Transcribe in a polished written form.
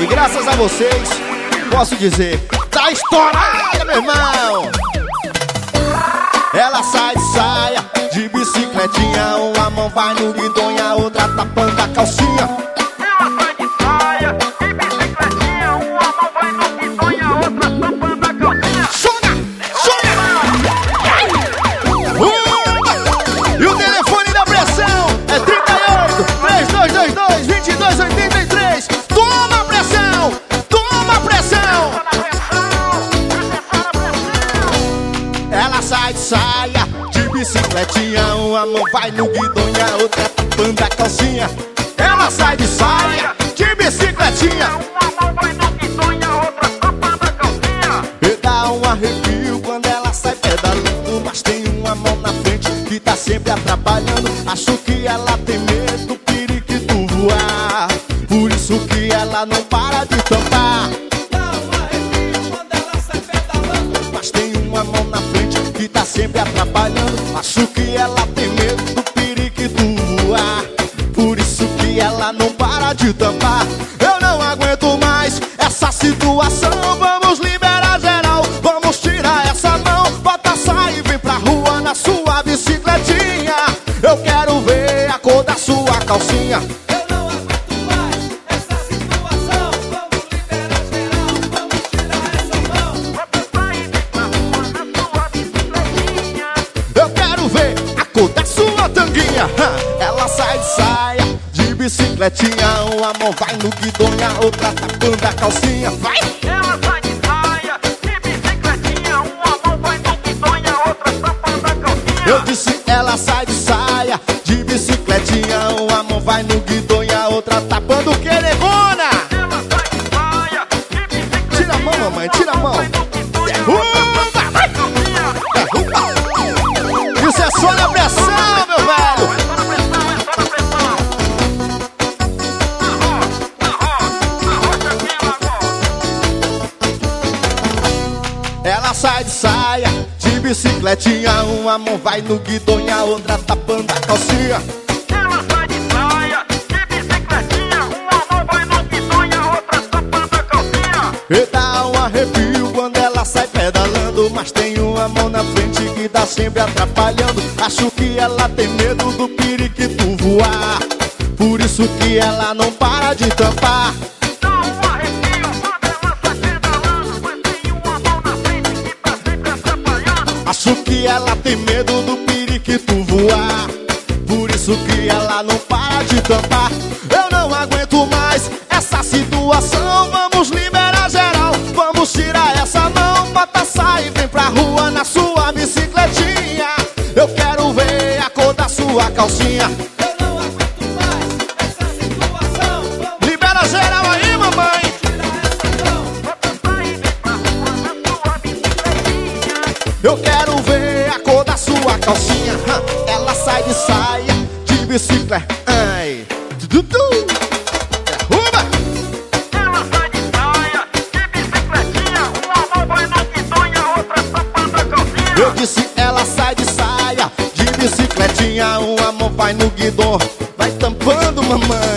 E graças a vocês, posso dizer, tá estourada, meu irmão. Ela sai de saia, de bicicletinha. Uma mão vai no guidão e a outra tapando a calcinha. Ela sai de saia, de bicicletinha. Uma mão vai no guidão e a outra tapando a calcinha. Joga! E o telefone da pressão é 38 3222 2283. Toma pressão! Toma pressão! Ela sai de saia, de bicicletinha. Uma mão vai no guidão e a outra tapando a calcinha. Ela sai de saia, de bicicletinha. Uma mão vai no guidão e a outra tapando a calcinha. E dá um arrepio quando ela sai pedalando. Mas tem uma mão na frente que tá sempre atrapalhando. Acho que ela tem medo do periquito voar. Por isso que ela não para de tampar. Dá um arrepio quando ela sai pedalando. Mas tem uma mão na frente que tá sempre atrapalhando. Acho que ela tem medo do periquito voar. Por isso que ela não para de tampar. Eu não aguento mais essa situação. Vamos liberar geral, vamos tirar essa mão. Bota, sai e vem pra rua na sua bicicletinha. Eu quero ver a cor da sua calcinha. Eu não aguento mais essa situação. Vamos liberar geral, vamos tirar essa mão. Bota, sai e vem pra rua na sua bicicletinha. Eu quero ver a cor da sua tanguinha. Ela sai de saia, de bicicletinha. Uma mão vai no guidão e a outra tapando a calcinha. Vai! Ela sai de saia, de bicicletinha. Uma mão vai no guidão e a outra tapando a calcinha. Eu disse ela sai de saia, de bicicletinha. Uma mão vai no guidão e a outra tapando o que, negona? Ela sai de saia, de bicicletinha. Tira a mão, mamãe, tira a mão. Vai no guidão e a outra tapando a calcinha. Isso é só na pressão, meu velho. É só na pressão, é só na pressão. Ela sai de saia, de bicicletinha. Uma mão vai no guidão e a outra tapando a calcinha. Ela sai de saia, de bicicletinha. Uma mão vai no guidão e a outra tapando a calcinha. E dá um arrepio quando ela sai pedalando. Mas tem uma mão na frente que tá sempre atrapalhando. Acho que ela tem medo do periquito voar. Por isso que ela não para de tampar. Dá um arrepio quando ela sai pedalando. Mas tem uma mão na frente que tá sempre atrapalhando. Acho que ela tem medo do periquito voar. Por isso que ela não para de tampar. Eu não aguento mais essa situação. Vamos liberar geral, vamos tirar essa mão. Bota, sai e vem pra rua na sua bicicletinha. Eu quero ver a cor da sua calcinha. Eu não aguento mais essa situação. Vamos Libera geral aí, mamãe. tirar essa mão. Bota, sai e vem pra rua na sua bicicletinha. Eu quero ver a cor da sua calcinha. Ela sai de saia, de bicicleta. Ai, dudu. Derruba. Ela sai de saia, de bicicletinha. Uma mão vai no guidão e a outra tapando a calcinha. Eu disse ela sai de saia, de bicicletinha. Uma mão vai no guidão, vai tampando, mamãe.